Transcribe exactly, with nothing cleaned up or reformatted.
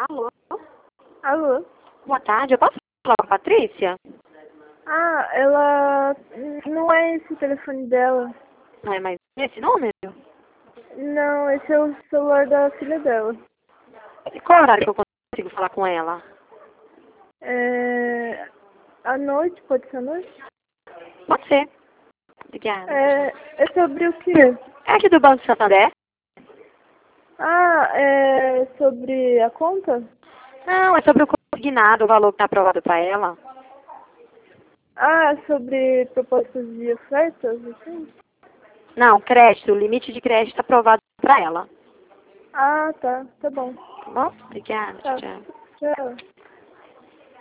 Alô? Alô? Boa tarde, eu posso falar com a Patrícia? Ah, ela... Não é esse o telefone dela. Não é mais esse número? Não, esse é o celular da filha dela. E qual horário que eu consigo falar com ela? É... À noite, pode ser à noite? Pode ser. Obrigada. É, é sobre o quê? É aqui do Banco Santander? Ah, é sobre a conta? Não, é sobre o consignado, o valor que está aprovado para ela. Ah, sobre propostas de ofertas, assim? Não, crédito, o limite de crédito aprovado para ela. Ah, tá, tá bom. Tá bom? Obrigada, Tá, tchau. tchau.